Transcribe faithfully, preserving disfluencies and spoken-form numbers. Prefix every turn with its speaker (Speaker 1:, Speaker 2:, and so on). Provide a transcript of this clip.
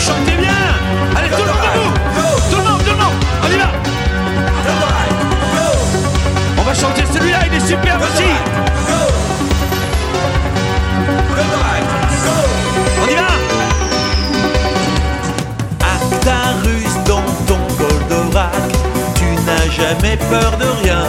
Speaker 1: chantez bien. Allez, tout le monde debout. Tout le monde, tout le monde, on y va. On va chanter celui-là, il est super aussi. On y va. Actarus dans ton Goldorak, tu n'as jamais peur de rien.